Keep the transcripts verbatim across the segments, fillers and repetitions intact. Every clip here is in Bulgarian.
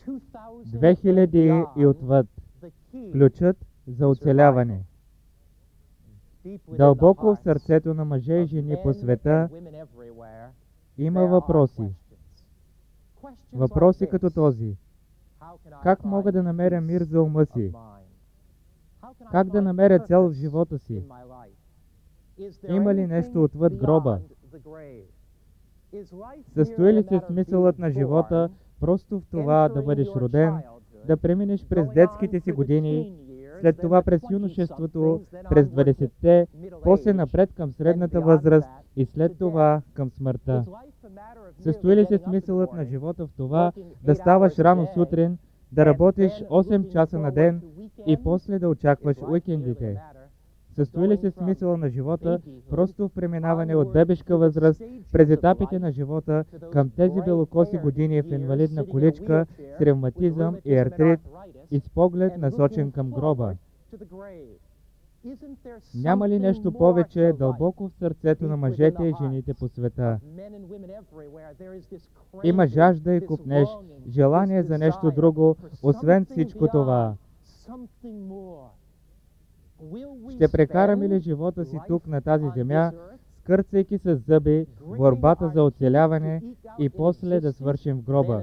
две хиляди и отвъд. Ключът за оцеляване. Дълбоко в сърцето на мъже и жени по света има въпроси. Въпроси като този. Как мога да намеря мир за ума си? Как да намеря цел в живота си? Има ли нещо отвъд гроба? Състои ли се смисълът на живота просто в това да бъдеш роден, да преминеш през детските си години, след това през юношеството, през двадесетте, после напред към средната възраст и след това към смъртта? Състои ли се смисълът на живота в това да ставаш рано сутрин, да работиш осем часа на ден и после да очакваш уикендите? Състои ли се смисъла на живота просто в преминаване от бебешка възраст през етапите на живота към тези белокоси години в инвалидна количка с ревматизъм и артрит и с поглед насочен към гроба? Няма ли нещо повече дълбоко в сърцето на мъжете и жените по света? Има жажда и купнеж, желание за нещо друго, освен всичко това. Ще прекараме ли живота си тук на тази земя, скърцайки с зъби борбата за оцеляване и после да свършим в гроба?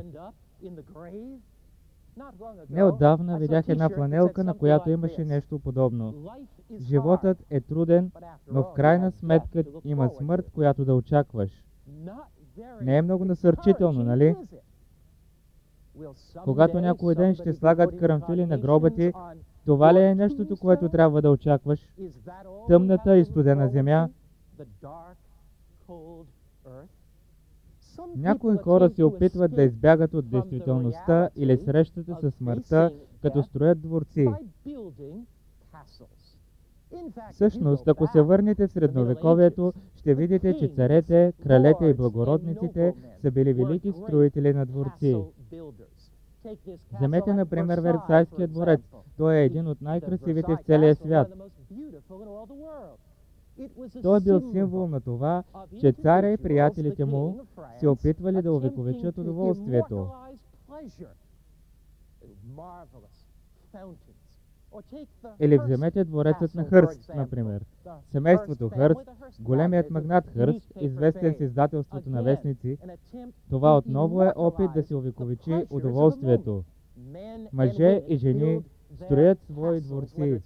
Неотдавна видях една фланелка, на която имаше нещо подобно. Животът е труден, но в крайна сметка има смърт, която да очакваш. Не е много насърчително, нали? Когато някой ден ще слагат карамфили на гроба ти, това ли е нещото, което трябва да очакваш? Тъмната и студена земя? Някои хора се опитват да избягат от действителността или срещата със смъртта, като строят дворци. Всъщност, ако се върнете в средновековието, ще видите, че царете, кралете и благородниците са били велики строители на дворци. Вземете, например, Версайския дворец. Той е един от най-красивите в целия свят. Той е бил символ на това, че царя и приятелите му се опитвали да увековечат удоволствието. Или вземете дворецът на Хърст, например. Семейството Хърст, големият магнат Хърст, известен с издателството на вестници, това отново е опит да се увековечи удоволствието. Мъже и жени строят свои дворци.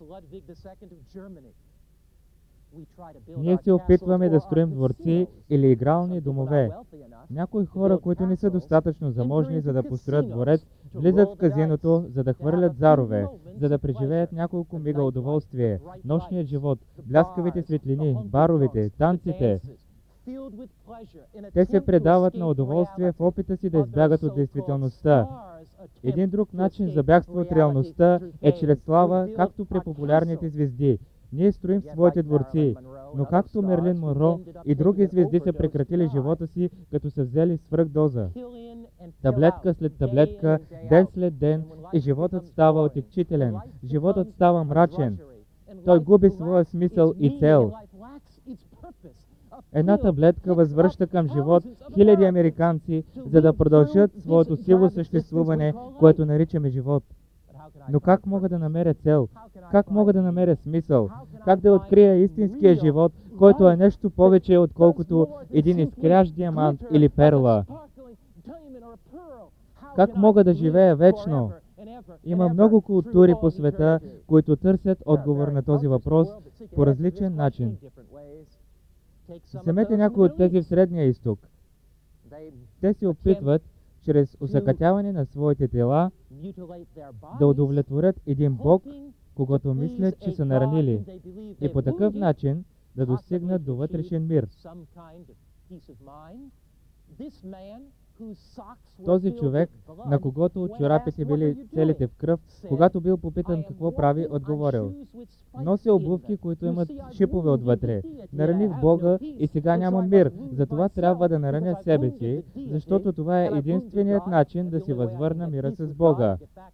Ние се опитваме да строим дворци или игрални домове. Някои хора, които не са достатъчно заможни, за да построят дворец, влизат в казиното, за да хвърлят зарове, за да преживеят няколко мига удоволствие, нощният живот, бляскавите светлини, баровете, танците. Те се предават на удоволствие в опита си да избягат от действителността. Един друг начин за бягство от реалността е чрез слава, както при популярните звезди. Ние строим своите дворци, но както Мерлин Монро и други звезди са прекратили живота си, като са взели свръхдоза. Таблетка след таблетка, ден след ден, и животът става отекчителен, животът става мрачен. Той губи своя смисъл и цел. Една таблетка възвръща към живот хиляди американци, за да продължат своето сиво съществуване, което наричаме живот. Но как мога да намеря цел? Как мога да намеря смисъл? Как да открия истинския живот, който е нещо повече, отколкото един изкрящ диамант или перла? Как мога да живея вечно? Има много култури по света, които търсят отговор на този въпрос по различен начин. Вземете някои от тези в Средния изток. Те се опитват, чрез усъкътяване на своите тела, да удовлетворят един Бог, когато мислят, че са наранили, и по такъв начин да достигнат до вътрешен мир. Този човек, на когото чорапите били целите в кръв, когато бил попитан какво прави, отговорил: нося обувки, които имат шипове отвътре. Нараних Бога и сега нямам мир. Затова трябва да нараня себе си, защото това е единственият начин да си възвърна мира с Бога.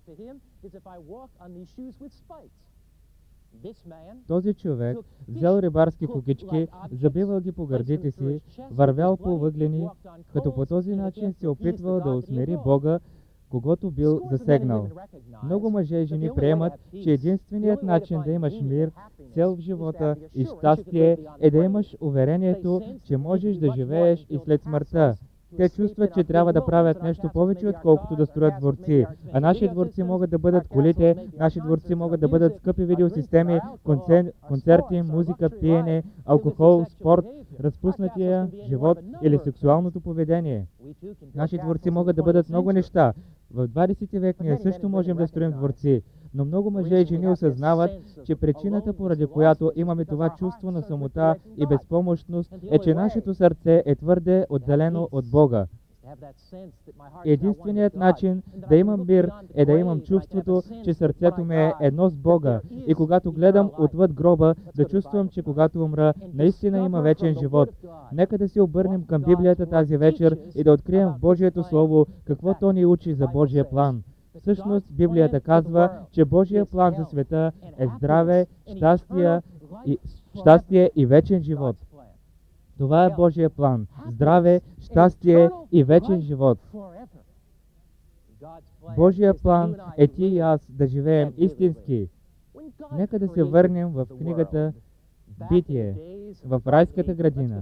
Този човек взел рибарски кукички, забивал ги по гърдите си, вървял по въглени, като по този начин се опитвал да усмири Бога, когото бил засегнал. Много мъже и жени приемат, че единственият начин да имаш мир, цел в живота и щастие е да имаш уверението, че можеш да живееш и след смъртта. Те чувстват, че трябва да правят нещо повече, отколкото да строят дворци. А наши дворци могат да бъдат колите, наши дворци могат да бъдат скъпи видеосистеми, концер... концерти, музика, пиене, алкохол, спорт, разпуснатия живот или сексуалното поведение. Наши дворци могат да бъдат много неща. В двадесети век ние също можем да строим дворци, но много мъже и жени осъзнават, че причината, поради която имаме това чувство на самота и безпомощност, е, че нашето сърце е твърде отделено от Бога. Единственият начин да имам мир е да имам чувството, че сърцето ми е едно с Бога и когато гледам отвъд гроба, да чувствам, че когато умра, наистина има вечен живот. Нека да се обърнем към Библията тази вечер и да открием в Божието Слово какво то ни учи за Божия план. Всъщност, Библията казва, че Божия план за света е здраве, щастие и, щастие и вечен живот. Това е Божия план. Здраве, щастие и вечен живот. Божия план е ти и аз да живеем истински. Нека да се върнем в книгата Битие, в райската градина.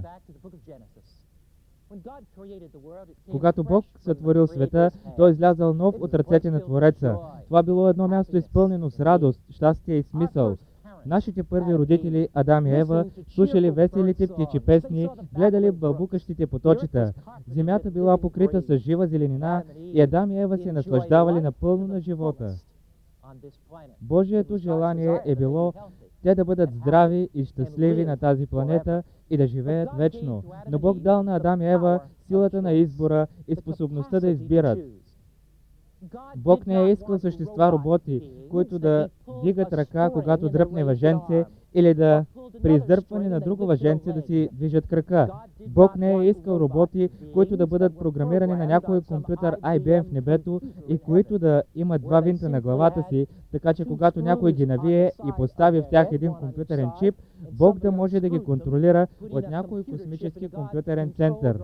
Когато Бог сътворил света, Той излязал нов от ръцете на Твореца. Това било едно място изпълнено с радост, щастие и смисъл. Нашите първи родители, Адам и Ева, слушали веселите птичи песни, гледали бълбукащите поточета. Земята била покрита с жива зеленина и Адам и Ева се наслаждавали напълно на живота. Божието желание е било те да бъдат здрави и щастливи на тази планета и да живеят вечно. Но Бог дал на Адам и Ева силата на избора и способността да избират. Бог не е искал същества роботи, които да дигат ръка, когато дръпне въженце, или да при издърпване на друго въженце да си движат крака. Бог не е искал роботи, които да бъдат програмирани на някой компютър Ай Би Ем в небето и които да имат два винта на главата си, така че когато някой ги навие и постави в тях един компютърен чип, Бог да може да ги контролира от някой космически компютърен център.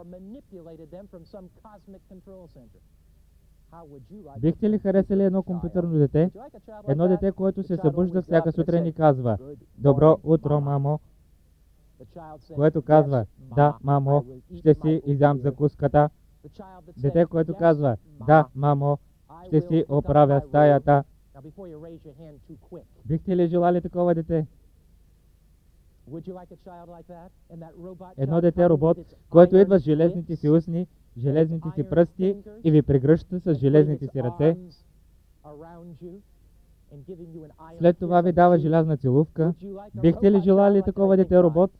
Бихте ли харесали едно компютърно дете? Едно дете, което се събужда всяка сутрин и казва: "Добро утро, мамо!" Което казва: "Да, мамо, ще си изям закуската." Дете, което казва: "Да, мамо, ще си оправя стаята." Бихте ли желали такова дете? Едно дете робот, което идва с железните си устни, железните си пръсти и ви прегръща с железните си ръце. След това ви дава желязна целувка. Бихте ли желали такова дете робот?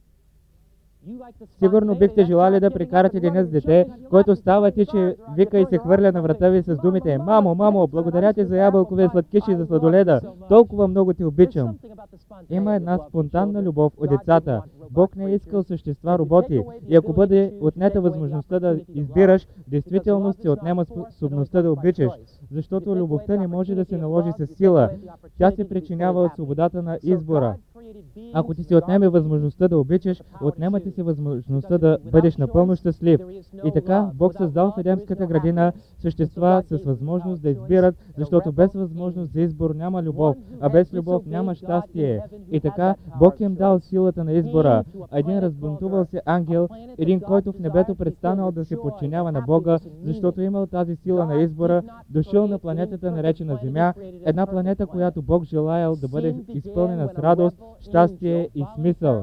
Сигурно бихте желали да прекарате деня с дете, който става тичи, вика и се хвърля на врата ви с думите: "Мамо, мамо, благодаря ти за ябълковия сладкиш и за сладоледа. Толкова много те обичам." Има една спонтанна любов от децата. Бог не е искал същества роботи. И ако бъде отнета възможността да избираш, действително се отнема способността да обичаш. Защото любовта не може да се наложи с сила. Тя се причинява от свободата на избора. Ако ти се отнеме възможността да обичаш, отнема ти се възможността да бъдеш напълно щастлив. И така, Бог създал в Едемската градина същества с възможност да избират, защото без възможност за избор няма любов, а без любов няма щастие. И така, Бог им дал силата на избора. А един разбунтувал се ангел, един, който в небето престанал да се подчинява на Бога, защото имал тази сила на избора, дошъл на планетата, наречена Земя, една планета, която Бог желаял да бъде изпълнена с радост, щастие и смисъл.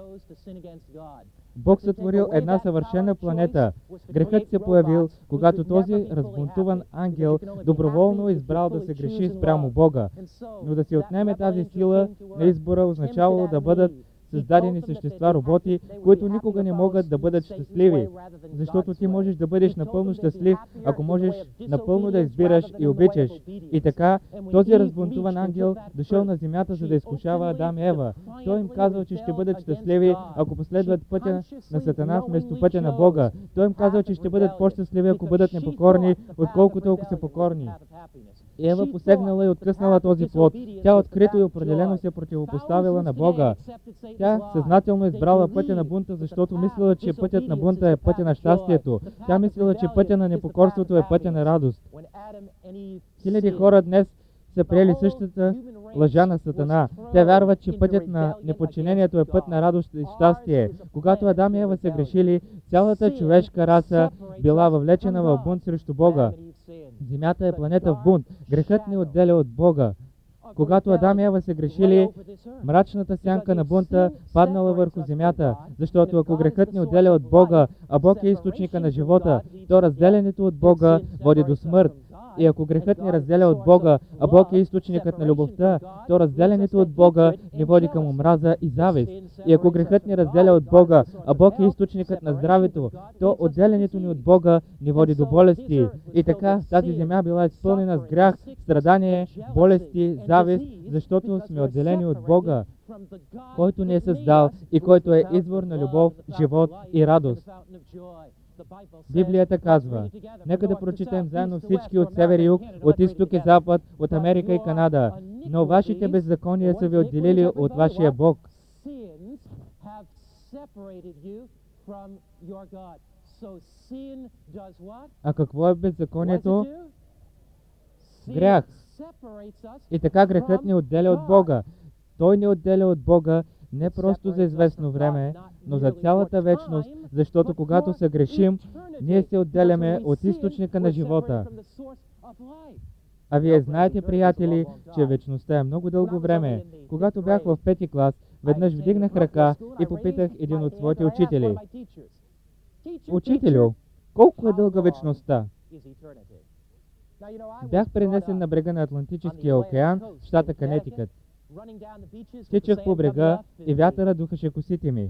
Бог сътворил една съвършена планета. Грехът се появил, когато този разбунтуван ангел доброволно избрал да се греши спрямо Бога. Но да се отнеме тази сила на избора означавало да бъдат създадени същества роботи, които никога не могат да бъдат щастливи. Защото ти можеш да бъдеш напълно щастлив, ако можеш напълно да избираш и обичаш. И така, този разбунтуван ангел дошъл на земята, за да изкушава Адам и Ева. Той им казал, че ще бъдат щастливи, ако последват пътя на Сатана вместо пътя на Бога. Той им казал, че ще бъдат по-щастливи, ако бъдат непокорни, отколкото ако са покорни. И Ева посегнала и откъснала този плод. Тя открито и определено се противопоставила на Бога. Тя съзнателно избрала пътя на бунта, защото мислила, че пътят на бунта е пътя на щастието. Тя мислила, че пътя на непокорството е пътя на радост. Хиляди хора днес са приели същата лъжа на Сатана. Те вярват, че пътят на неподчинението е път на радост и щастие. Когато Адам и Ева се грешили, цялата човешка раса била въвлечена в бунт срещу Бога. Земята е планета в бунт. Грехът ни отделя от Бога. Когато Адам и Ева се грешили, мрачната сянка на бунта паднала върху земята, защото ако грехът ни отделя от Бога, а Бог е източника на живота, то разделянето от Бога води до смърт. И ако грехът ни разделя от Бога, а Бог е източникът на любовта, то разделянето от Бога ни води към омраза и завист. И ако грехът ни разделя от Бога, а Бог е източникът на здравето, то отделянето ни от Бога ни води до болести. И така тази земя била изпълнена с грях, страдание, болести, завист, защото сме отделени от Бога, който ни е създал и който е извор на любов, живот и радост. Библията казва, нека да прочетем заедно всички от север и юг, от изток и запад, от Америка и Канада. Но вашите беззакония са ви отделили от вашия Бог. А какво е беззаконието? Грях. И така грехът ни отделя от Бога. Той ни отделя от Бога не просто за известно време, но за цялата вечност, защото когато се грешим, ние се отделяме от източника на живота. А вие знаете, приятели, че вечността е много дълго време. Когато бях в пети клас, веднъж вдигнах ръка и попитах един от своите учители: „Учителю, колко е дълга вечността?“ Бях пренесен на брега на Атлантическия океан, в щата Конетикът. Тичах по брега и вятъра духаше косите ми.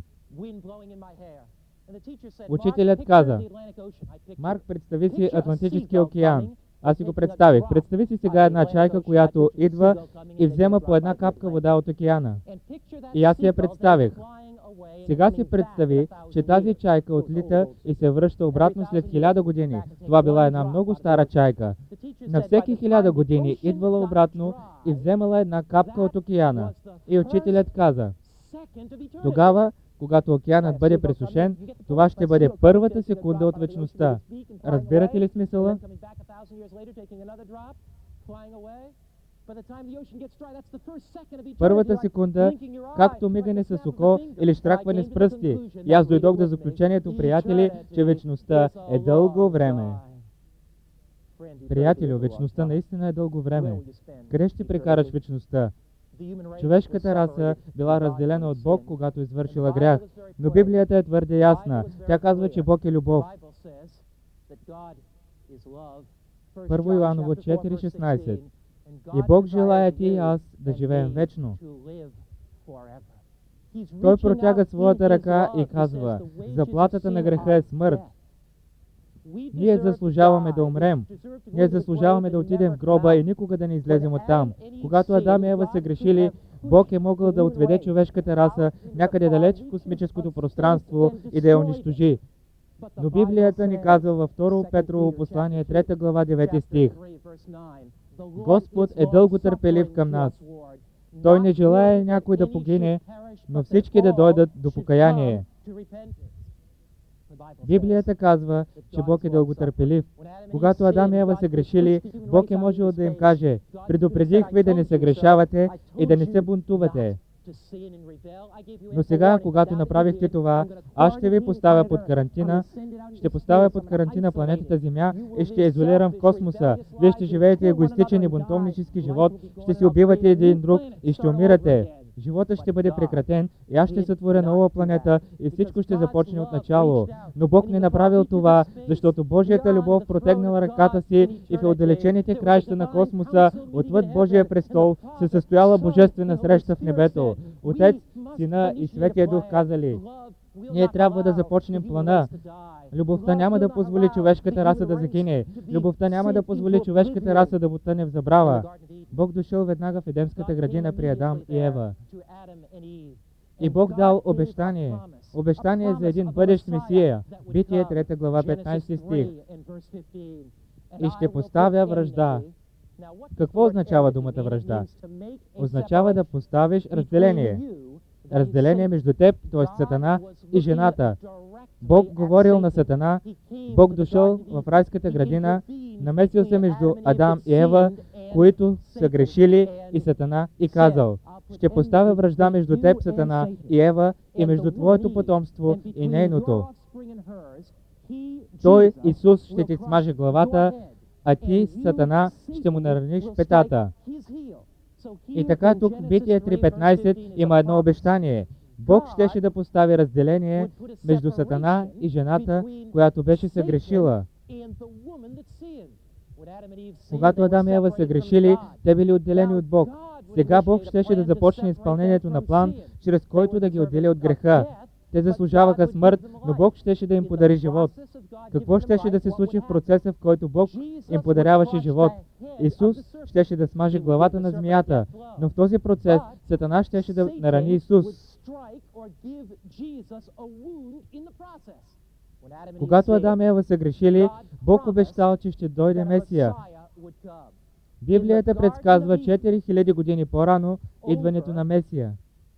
Учителят каза: „Марк, представи си Атлантическия океан.“ Аз си го представих. Представи си сега една чайка, която идва и взема по една капка вода от океана. И аз си я представих. Сега си представи, че тази чайка отлита и се връща обратно след хиляда години. Това била една много стара чайка. На всеки хиляда години идвала обратно и вземала една капка от океана. И учителят каза: „Тогава, когато океанът бъде пресушен, това ще бъде първата секунда от вечността.“ Разбирате ли смисъла? Първата секунда, както мигане с око или щракване с пръсти. И аз дойдох до заключението, приятели, че вечността е дълго време. Приятелю, вечността наистина е дълго време. Къде ще прекараш вечността? Човешката раса била разделена от Бог, когато извършила грях. Но Библията е твърде ясна. Тя казва, че Бог е любов. Първо Йоаново четири шестнайсет. И Бог желая ти и аз да живеем вечно. Той протяга своята ръка и казва: „Заплатата на греха е смърт.“ Ние заслужаваме да умрем. Ние заслужаваме да отидем в гроба и никога да не излезем оттам. Когато Адам и Ева са грешили, Бог е могъл да отведе човешката раса някъде далеч в космическото пространство и да я унищожи. Но Библията ни казва във второ Петрово послание, трета глава, девети стих: „Господ е дълго търпелив към нас. Той не желае някой да погине, но всички да дойдат до покаяние.“ Библията казва, че Бог е дълготърпелив. Когато Адам и Ева са грешили, Бог е можел да им каже: „Предупредих ви да не се грешавате и да не се бунтувате. Но сега, когато направихте това, аз ще ви поставя под карантина, ще поставя под карантина планетата Земя и ще изолирам в космоса. Вие ще живеете егоистичен и бунтовнически живот, ще се убивате един друг и ще умирате. Животът ще бъде прекратен и аз ще сътворя нова планета и всичко ще започне от начало. Но Бог не направил това, защото Божията любов протегнала ръката си и в отдалечените краища на космоса, отвъд Божия престол, се състояла божествена среща в небето. Отец, Сина и Светия Дух казали: „Ние трябва да започнем плана. Любовта няма да позволи човешката раса да загине. Любовта няма да позволи човешката раса да потъне в забрава.“ Бог дошъл веднага в Едемската градина при Адам и Ева. И Бог дал обещание. Обещание за един бъдещ Месия. Битие трета глава, петнайсети стих. „И ще поставя вражда Какво означава думата вражда? Означава да поставиш разделение. Разделение между теб, т.е. Сатана, и жената. Бог говорил на Сатана, Бог дошъл в райската градина, намесил се между Адам и Ева, които са грешили, и Сатана, и казал: ще поставя вражда между теб, Сатана, и Ева, и между твоето потомство и нейното. Той, Исус, ще ти смаже главата, а ти, Сатана, ще му нараниш петата. И така тук в Битие три петнайсет има едно обещание. Бог щеше да постави разделение между Сатана и жената, която беше съгрешила. Когато Адам и Ева са грешили, те били отделени от Бог. Сега Бог щеше да започне изпълнението на план, чрез който да ги отдели от греха. Те заслужаваха смърт, но Бог щеше да им подари живот. Какво щеше да се случи в процеса, в който Бог им подаряваше живот? Исус щеше да смаже главата на змията, но в този процес Сатана щеше да нарани Исус. Когато Адам и Ева са грешили, Бог обещал, че ще дойде Месия. Библията предсказва четири хиляди години по-рано идването на Месия.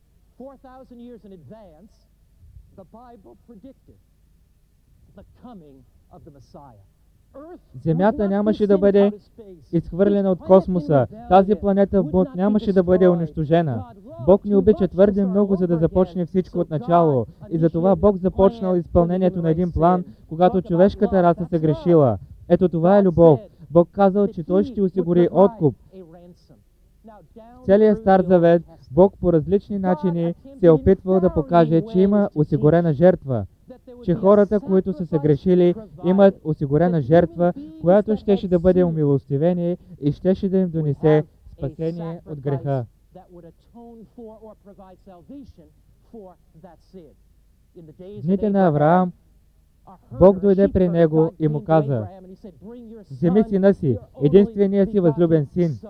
Земята нямаше да бъде изхвърлена от космоса. Тази планета Бог нямаше да бъде унищожена. Бог ни обича твърде много, за да започне всичко от начало. И затова Бог започнал изпълнението на един план, когато човешката раса се грешила. Ето това е любов. Бог казал, че Той ще осигури откуп. В целия Стар Завет Бог по различни начини се е опитвал да покаже, че има осигурена жертва, че хората, които са се грешили, имат осигурена жертва, която щеше да бъде умилостивение и щеше да им донесе спасение от греха. В дните на Авраам, Бог дойде при него и му каза: вземи сина си, единствения си възлюбен син,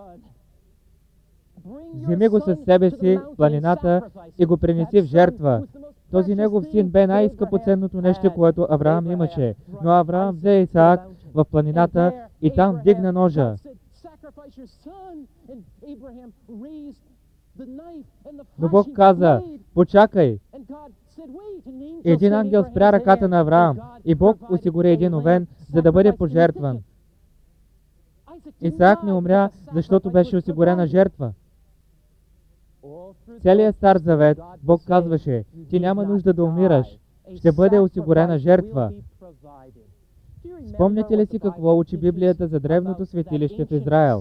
вземи го със себе си в планината и го принеси в жертва. Този негов син бе най-скъпоценното нещо, което Авраам имаше. Но Авраам взе Исаак в планината и там вдигна ножа. Но Бог каза: почакай. Един ангел спря ръката на Авраам и Бог осигури един овен, за да бъде пожертван. Исаак не умря, защото беше осигурена жертва. Целият Стар Завет Бог казваше: ти няма нужда да умираш, ще бъде осигурена жертва. Спомняте ли си какво учи Библията за древното светилище в Израел?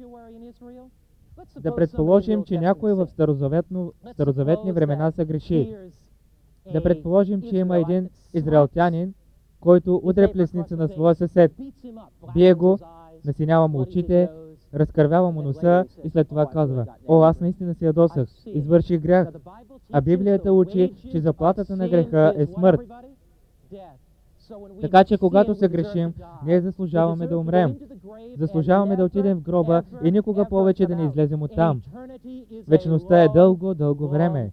Да предположим, че някой в старозаветни времена се греши. Да предположим, че има един израелтянин, който удря плесница на своя съсед, бие го, насинява му очите, разкървява му носа и след това казва: о, аз наистина се ядосах, извърших грях. А Библията учи, че заплатата на греха е смърт. Така че когато се грешим, ние заслужаваме да умрем. Заслужаваме да отидем в гроба и никога повече да не излезем оттам. Вечността е дълго, дълго време.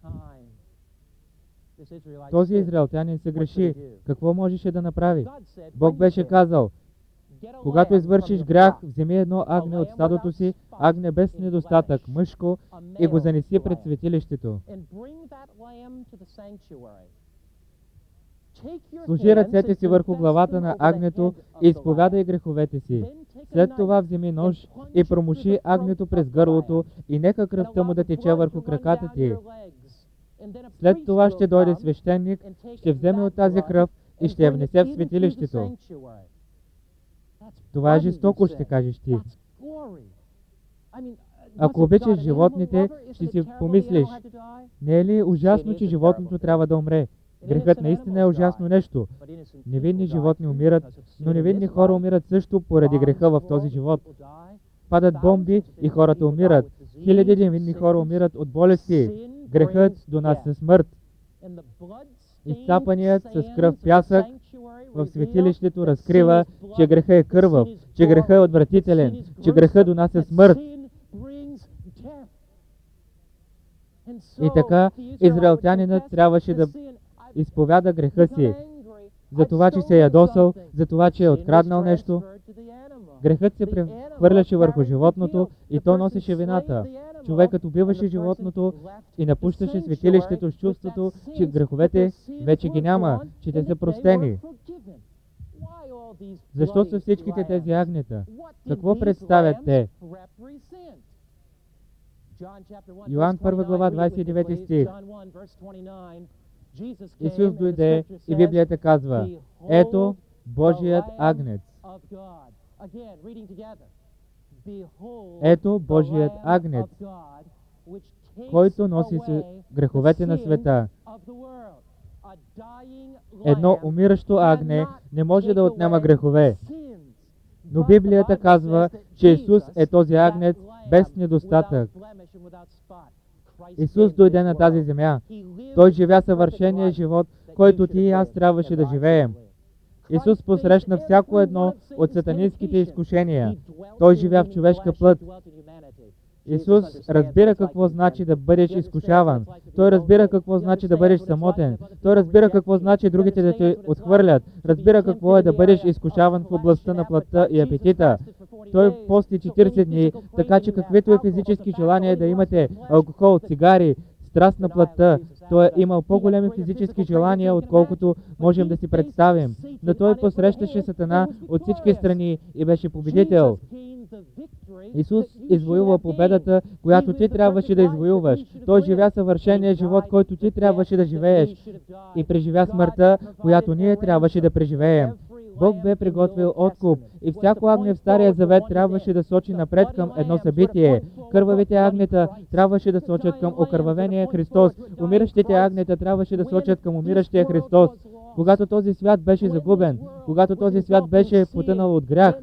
Този израелтянин се греши. Какво можеше да направи? Бог беше казал: когато извършиш грях, вземи едно агне от стадото си, агне без недостатък, мъжко, и го занеси пред светилището. Сложи ръцете си върху главата на агнето и изповядай греховете си. След това вземи нож и промуши агнето през гърлото и нека кръвта му да тече върху краката ти. След това ще дойде свещеник, ще вземе от тази кръв и ще я внесе в светилището. Това е жестоко, ще кажеш ти. Ако обичаш животните, ще си помислиш: не е ли ужасно, че животното трябва да умре? Грехът наистина е ужасно нещо. Невинни животни умират, но невинни хора умират също поради греха в този живот. Падат бомби и хората умират. Хиляди невинни хора умират от болести. Грехът донася смърт. Изцапаният с кръв пясък в светилището разкрива, че греха е кървав, че греха е отвратителен, че греха донася смърт. И така израелтянинът трябваше да изповяда греха си, за това, че се е ядосал, за това, че е откраднал нещо. Грехът се прехвърляше върху животното и то носеше вината. Човекът убиваше животното и напущаше светилището с чувството, че греховете вече ги няма, че те са простени. Защо са всичките тези агнета? Какво представят те? Йоан първа глава, двадесет и девети стих. Исус дойде и Библията казва: ето Божият агнец. Ето Божият агнец, който носи греховете на света. Едно умиращо агне не може да отнема грехове. Но Библията казва, че Исус е този агнец без недостатък. Исус дойде на тази земя. Той живя съвършения живот, който ти и аз трябваше да живеем. Исус посрещна всяко едно от сатанинските изкушения. Той живя в човешка плът. Исус разбира какво значи да бъдеш изкушаван. Той разбира какво значи да бъдеш самотен. Той разбира какво значи другите да те отхвърлят. Разбира какво е да бъдеш изкушаван в областта на плътта и апетита. Той пости четиридесет дни, така че каквито и физически желания да имате, алкохол, цигари, страст на плътта, той е имал по-големи физически желания, отколкото можем да си представим. Но той посрещаше Сатана от всички страни и беше победител. Исус извоюва победата, която ти трябваше да извоюваш. Той живя съвършения живот, който ти трябваше да живееш, и преживя смъртта, която ние трябваше да преживеем. Бог бе приготвил откуп и всяко агне в Стария Завет трябваше да сочи напред към едно събитие. Кървавите агнета трябваше да сочат към окървавения Христос. Умиращите агнета трябваше да сочат към умиращия Христос. Когато този свят беше загубен, когато този свят беше потънал от грях,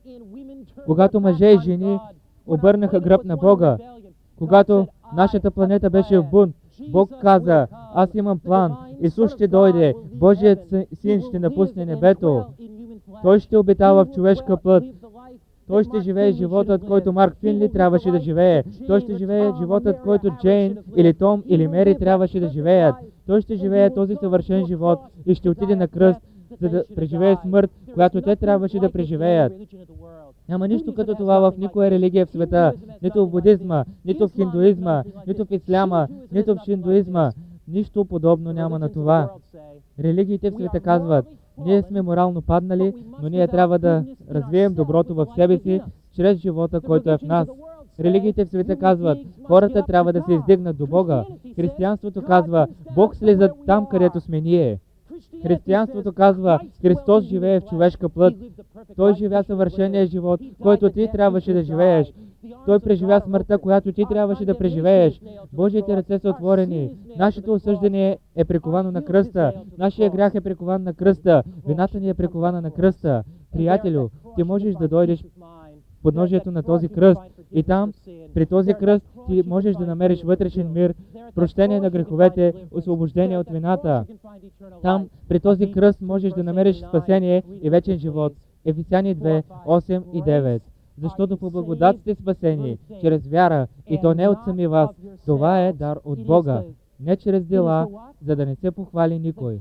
когато мъже и жени обърнаха гръб на Бога, когато нашата планета беше в бунт, Бог каза: аз имам план. Исус ще дойде. Божият син ще напусне небето. Той ще обитава в човешка плът. Той ще живее животът, който Марк Финли трябваше да живее. Той ще живее животът, който Джейн или Том или Мери трябваше да живеят. Той ще живее този съвършен живот и ще отиде на кръст, за да преживее смърт, която те трябваше да преживеят. Няма нищо като това в никоя религия в света, нито в будизма, нито в хиндуизма, нито в исляма, нито в шиндуизма. Нищо подобно няма на това. Религиите в света казват: ние сме морално паднали, но ние трябва да развием доброто в себе си, чрез живота, който е в нас. Религиите в света казват: хората трябва да се издигнат до Бога. Християнството казва: Бог слиза там, където сме ние. Християнството казва: Христос живее в човешка плът. Той живя съвършения живот, който ти трябваше да живееш. Той преживя смъртта, която ти трябваше да преживееш. Божиите ръце са отворени. Нашето осъждане е приковано на кръста. Нашия грях е прикован на кръста. Вината ни е прикована на кръста. Приятелю, ти можеш да дойдеш в подножието на този кръст и там, при този кръст, ти можеш да намериш вътрешен мир, прощение на греховете, освобождение от вината. Там, при този кръст, можеш да намериш спасение и вечен живот. Ефесяни две, осем и девет. Защото по благодат сте спасени, чрез вяра, и то не от сами вас. Това е дар от Бога, не чрез дела, за да не се похвали никой.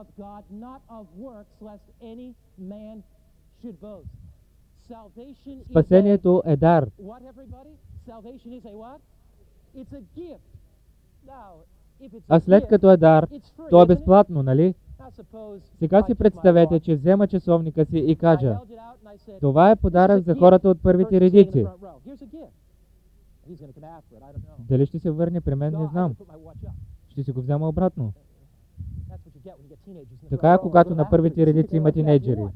Спасението е дар. А след като е дар, то е безплатно, нали? Сега си представете, че взема часовника си и кажа: това е подарък за хората от първите редици. Дали ще се върне при мен, не знам. Ще си го взема обратно. Така е, когато на първите редици има тинейджери.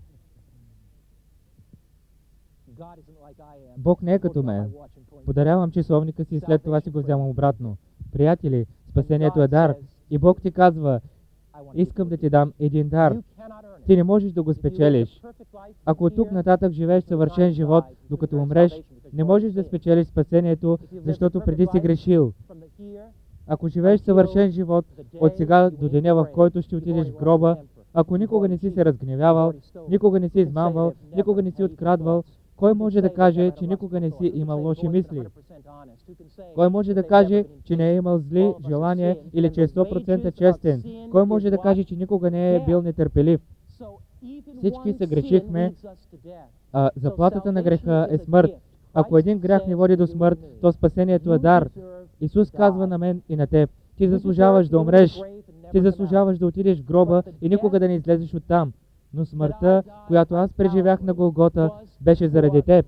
Бог не е като мен. Подарявам часовника си и след това си го вземам обратно. Приятели, спасението е дар. И Бог ти казва: искам да ти дам един дар. Ти не можеш да го спечелиш. Ако от тук нататък живееш съвършен живот, докато умреш, не можеш да спечелиш спасението, защото преди си грешил. Ако живееш съвършен живот от сега до деня, в който ще отидеш в гроба, ако никога не си се разгневявал, никога не си измамвал, никога не си открадвал, кой може да каже, че никога не си имал лоши мисли? Кой може да каже, че не е имал зли желания или че е сто процента честен? Кой може да каже, че никога не е бил нетърпелив? Всички се грешихме, а заплатата на греха е смърт. Ако един грях ни води до смърт, то спасението е дар. Исус казва на мен и на теб: ти заслужаваш да умреш, ти заслужаваш да отидеш в гроба и никога да не излезеш оттам. Но смъртта, която аз преживях на Голгота, беше заради теб.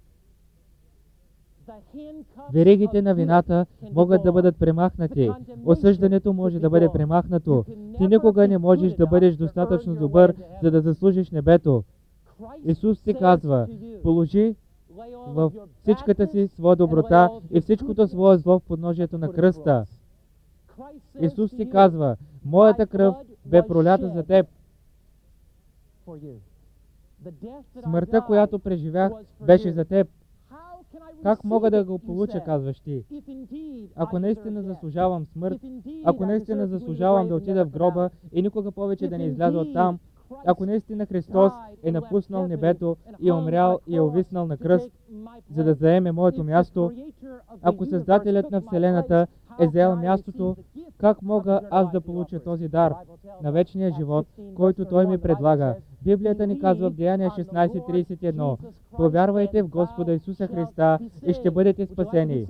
Веригите на вината могат да бъдат премахнати. Осъждането може да бъде премахнато. Ти никога не можеш да бъдеш достатъчно добър, за да заслужиш небето. Исус ти казва: положи в всичката си своя доброта и всичкото свое зло в подножието на кръста. Исус ти казва: моята кръв бе пролята за теб. Смъртта, която преживях, беше за теб. Как мога да го получа, казваш ти? Ако наистина заслужавам смърт, ако наистина заслужавам да отида в гроба и никога повече да не изляза оттам, ако наистина Христос е напуснал небето и е умрял и е увиснал на кръст, за да заеме моето място, ако Създателят на Вселената е заел мястото, как мога аз да получа този дар на вечния живот, който Той ми предлага? Библията ни казва в Деяния шестнайсет трийсет и едно: повярвайте в Господа Исуса Христа и ще бъдете спасени.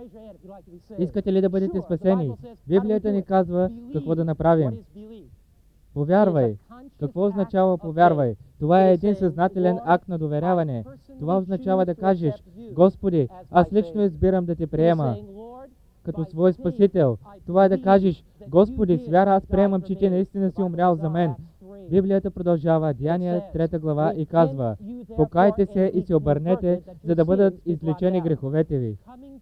Искате ли да бъдете спасени? Библията ни казва какво да направим. Повярвай. Какво означава повярвай? Това е един съзнателен акт на доверяване. Това означава да кажеш: Господи, аз лично избирам да Те приема като свой Спасител. Това е да кажеш: Господи, с вяра аз приемам, че Ти наистина си умрял за мен. Библията продължава, Деяния трета глава, и казва: покайте се и се обърнете, за да бъдат излечени греховете ви.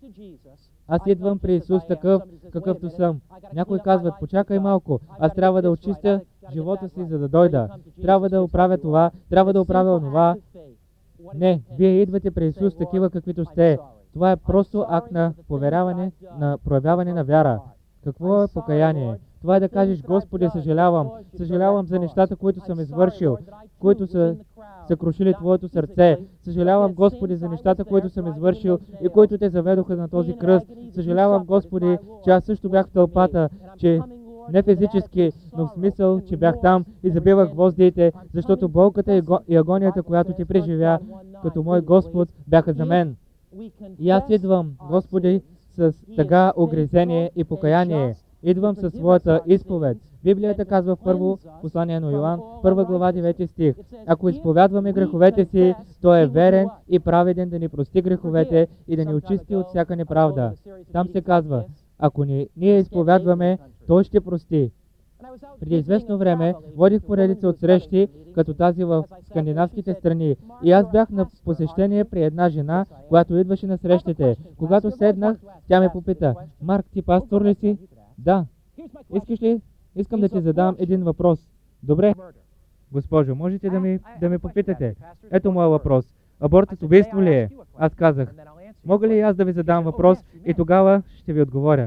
Аз идвам при Исус такъв, какъвто съм. Някой казват: почакай малко, аз трябва да очистя живота си, за да дойда. Трябва да оправя това, трябва да оправя онова. Не, вие идвате при Исус такива, каквито сте. Това е просто акт на поверяване, на проявяване на вяра. Какво е покаяние? Това е да кажеш: Господи, съжалявам. Съжалявам за нещата, които съм извършил, които са съкрушили Твоето сърце. Съжалявам, Господи, за нещата, които съм извършил и които Те заведоха на този кръст. Съжалявам, Господи, че аз също бях в тълпата, че не физически, но в смисъл, че бях там и забивах гвоздиите, защото болката и агонията, която Ти преживя като мой Господ, бяха за мен. И аз идвам, Господи, с тъга, огризение и покаяние. Идвам със своята изповед. Библията казва в първо послание на Йоан, първа глава, девети стих: ако изповядваме греховете си, Той е верен и праведен да ни прости греховете и да ни очисти от всяка неправда. Там се казва: ако ни, ние изповядваме, Той ще прости. Преди известно време водих поредица от срещи, като тази в скандинавските страни, и аз бях на посещение при една жена, която идваше на срещите. Когато седнах, тя ме попита: Марк, ти пастор ли си? Да. Искаш ли? Искам да ти задам един въпрос. Добре. Госпожо, можете да ми, да ме попитате? Ето моя въпрос. Абортът убийство ли е? Аз казах: мога ли аз да ви задам въпрос и тогава ще ви отговоря?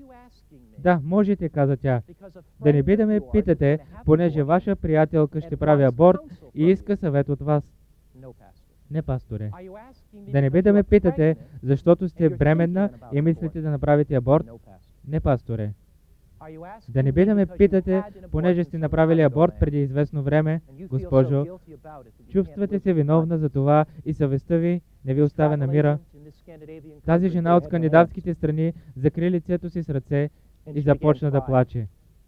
Да, можете, каза тя. Да не би да ме питате, понеже ваша приятелка ще прави аборт и иска съвет от вас. Не, пасторе. Да не би да ме питате, защото сте бременна и мислите да направите аборт? Не, пасторе. Да не би да ме питате, понеже сте направили аборт преди известно време? Госпожо, чувствате се виновна за това и съвестта ви не ви оставя на мира. Тази жена от скандинавските страни закри лицето си с ръце и започна да плаче.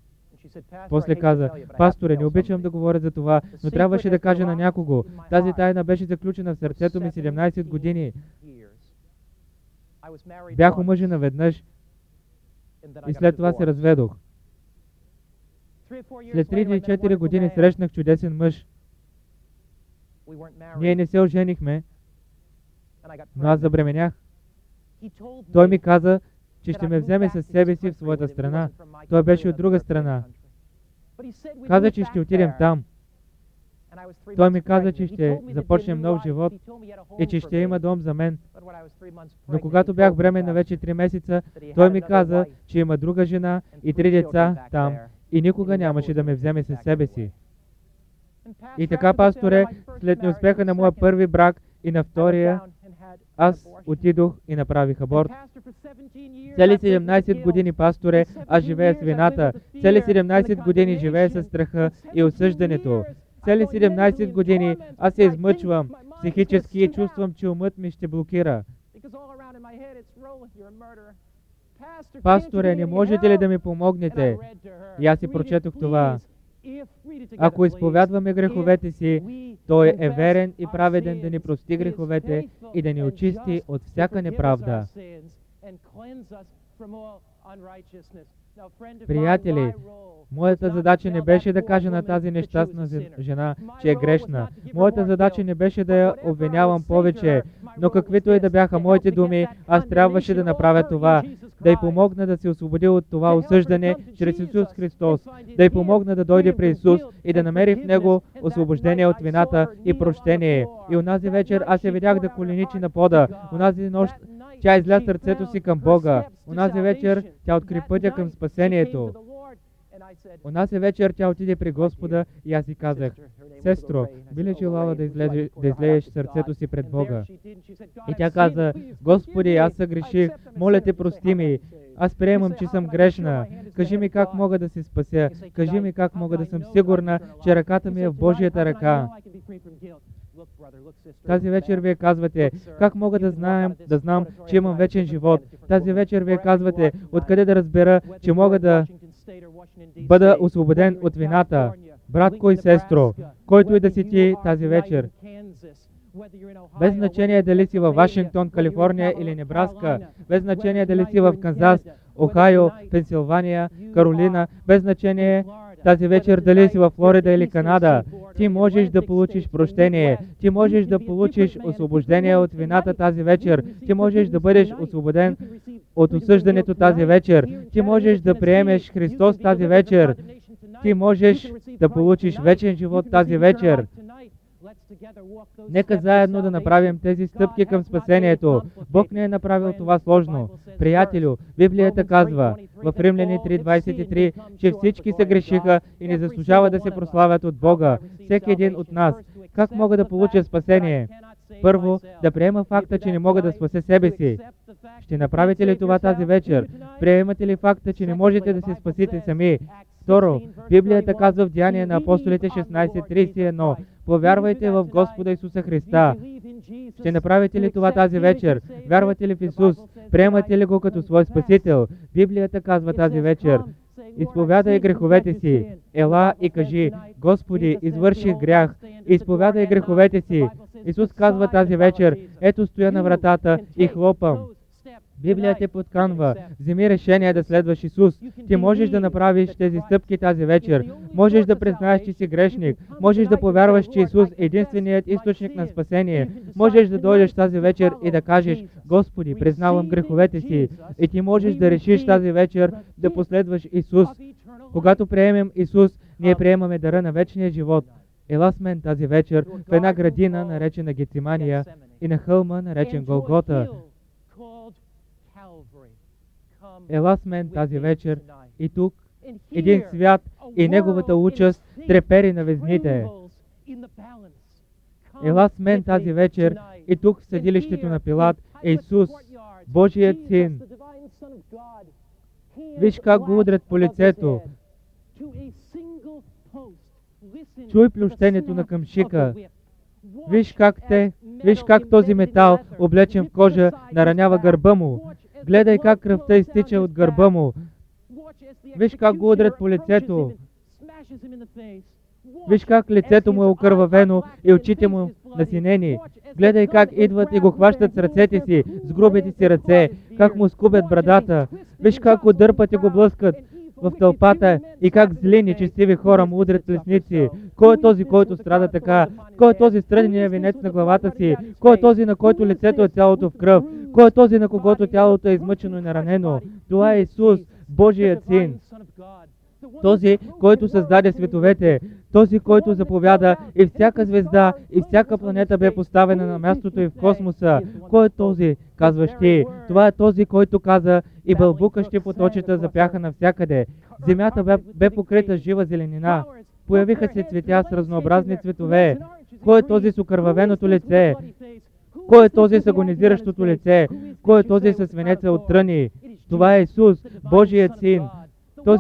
После каза: пасторе, не обичам да говоря за това, но трябваше да кажа на някого. Тази тайна беше заключена в сърцето ми седемнайсет години. Бях омъжена веднъж и след това се разведох. След три или четири години срещнах чудесен мъж. Ние не се оженихме, но аз забременях. Той ми каза, че ще ме вземе със себе си в своята страна. Той беше от друга страна. Каза, че ще отидем там. Той ми каза, че ще започнем нов живот и че ще има дом за мен. Но когато бях бременна вече три месеца, той ми каза, че има друга жена и три деца там и никога нямаше да ме вземе със себе си. И така, пасторе, след неуспеха на моя първи брак и на втория, аз отидох и направих аборт. Цели седемнайсет години, пасторе, аз живея с вината. Цели седемнайсет години живея с страха и осъждането. Цели седемнайсет години аз се измъчвам психически и чувствам, че умът ми ще блокира. Пасторе, не можете ли да ми помогнете? И аз си прочетох това. Ако изповядваме греховете си, Той е верен и праведен да ни прости греховете и да ни очисти от всяка неправда. Приятели, моята задача не беше да кажа на тази нещастна жена, че е грешна. Моята задача не беше да я обвинявам повече, но каквито и да бяха моите думи, аз трябваше да направя това, да й помогна да се освободи от това осъждане чрез Исус Христос, да й помогна да дойде при Исус и да намери в Него освобождение от вината и прощение. И онази вечер аз я видях да коленичи на пода. Онази нощ тя изля сърцето си към Бога. Онази вечер тя откри пътя към спасението. Онази вечер тя отиде при Господа и аз си казах: сестро, би ли желала да, излезе, да излееш сърцето си пред Бога? И тя каза: Господи, аз съгреших, моля те, прости ми. Аз приемам, че съм грешна. Кажи ми как мога да се спася. Кажи ми как мога да съм сигурна, че ръката ми е в Божията ръка. Тази вечер вие казвате: как мога да знаем, да знам, че имам вечен живот? Тази вечер вие казвате: откъде да разбера, че мога да бъда освободен от вината? Братко и сестро, който и да си ти тази вечер, без значение дали си във Вашингтон, Калифорния или Небраска, без значение дали си в Канзас, Охайо, Пенсилвания, Каролина, без значение тази вечер дали си в Флорида или Канада, ти можеш да получиш прощение, ти можеш да получиш освобождение от вината тази вечер, ти можеш да бъдеш освободен от осъждането тази вечер, ти можеш да приемеш Христос тази вечер, ти можеш да получиш вечен живот тази вечер. Нека заедно да направим тези стъпки към спасението. Бог не е направил това сложно. Приятелю, Библията казва в Римляни три двайсет и три, че всички се грешиха и не заслужава да се прославят от Бога. Всеки един от нас. Как мога да получа спасение? Първо, да приема факта, че не мога да спася себе си. Ще направите ли това тази вечер? Приемате ли факта, че не можете да се спасите сами? Второ, Библията казва в Деяния на апостолите шестнайсет трийсет и едно: повярвайте в Господа Исуса Христа. Ще направите ли това тази вечер? Вярвате ли в Исус? Приемате ли Го като свой Спасител? Библията казва тази вечер: изповядай греховете си. Ела и кажи: Господи, извърших грях. Изповядай греховете си. Исус казва тази вечер: ето стоя на вратата и хлопам. Библията те подканва. Вземи решение да следваш Исус. Ти можеш да направиш тези стъпки тази вечер. Можеш да признаеш, че си грешник. Можеш да повярваш, че Исус е единственият източник на спасение. Можеш да дойдеш тази вечер и да кажеш: Господи, признавам греховете си. И ти можеш да решиш тази вечер да последваш Исус. Когато приемем Исус, ние приемаме дара на вечния живот. Ела с мен тази вечер в една градина, наречена Гецимания, и на хълма, наречен Голгота. Ела с мен тази вечер и тук един свят и неговата участ трепери на везните. Ела с мен тази вечер и тук в съдилището на Пилат е Исус, Божият Син. Виж как го удрят по лицето. Чуй плющението на къмшика. Виж как те, виж как този метал, облечен в кожа, наранява гърба му. Гледай как кръвта изтича от гърба му. Виж как го удрят по лицето. Виж как лицето му е окървавено и очите му насинени. Гледай как идват и го хващат с ръцете си, с грубите си ръце, как му скубят брадата. Виж как го дърпат и го блъскат в тълпата и как зли нечестиви хора му удрят лесници. Кой е този, който страда така? Кой е този страдения венец на главата си? Кой е този, на който лицето е цялото в кръв? Кой е този, на когото тялото е измъчено и наранено? Това е Исус, Божият Син. Този, който създаде световете, този, който заповяда и всяка звезда, и всяка планета бе поставена на мястото и в космоса. Кой е този, казваш ти? Това е този, който каза: и бълбукащи поточета запяха навсякъде. Земята бе, бе покрита с жива зеленина. Появиха се цветя с разнообразни цветове. Кой е този с окървавеното лице? Кой е този с агонизиращото лице? Кой е този с венеца от тръни? Това е Исус, Божият Син. Този,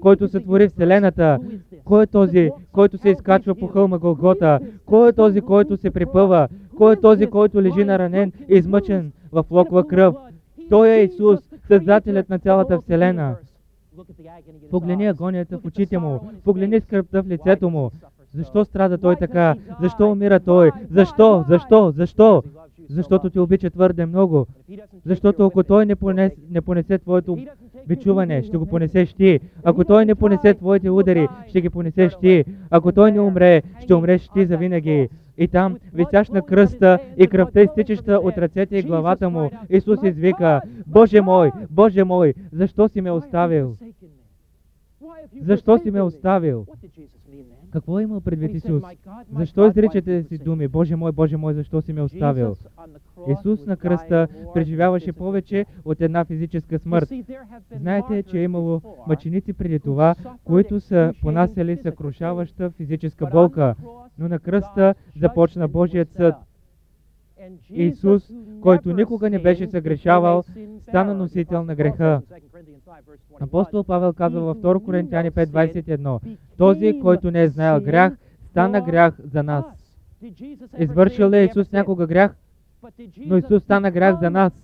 който сътвори Вселената? Кой е този, който се изкачва по хълма Голгота? Кой е този, който се припъва? Кой е този, който лежи наранен и измъчен в локва кръв? Той е Исус, Създателят на цялата Вселена. Погледни агонията в очите му, погледни скръбта в лицето му. Защо страда той така? Защо умира той? Защо? Защо? Защо? Защото те обича твърде много. Защото ако той не понесе, не понесе твоето бичуване, ще го понесеш ти. Ако той не понесе твоите удари, ще ги понесеш ти. Ако той не умре, ще умреш ти завинаги. И там, висящ на кръста и кръвта изтичаща от ръцете и главата му, Исус извика: Боже мой, Боже мой, защо си ме оставил? Защо си ме оставил? Какво е имал предвид Исус? Защо изричате си думи: Боже мой, Боже мой, защо си ме оставил? Исус на кръста преживяваше повече от една физическа смърт. Знаете, че е имало мъченици преди това, които са понасяли съкрушаваща физическа болка, но на кръста започна Божият съд. Исус, който никога не беше съгрешавал, стана носител на греха. Апостол Павел казва във втори Коринтияни пет двадесет и едно: Този, който не е знаел грях, стана грях за нас. Извършил ли Исус някога грях? Но Исус стана грях за нас.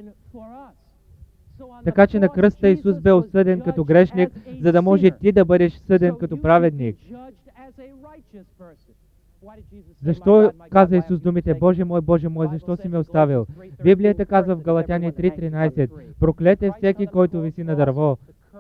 Така че на кръста Исус бе осъден като грешник, за да може ти да бъдеш съден като праведник. Защо каза Исус думите: Боже мой, Боже мой, защо си ме оставил? Библията казва в Галатяни три тринадесет: Проклет е всеки, който виси на дърво.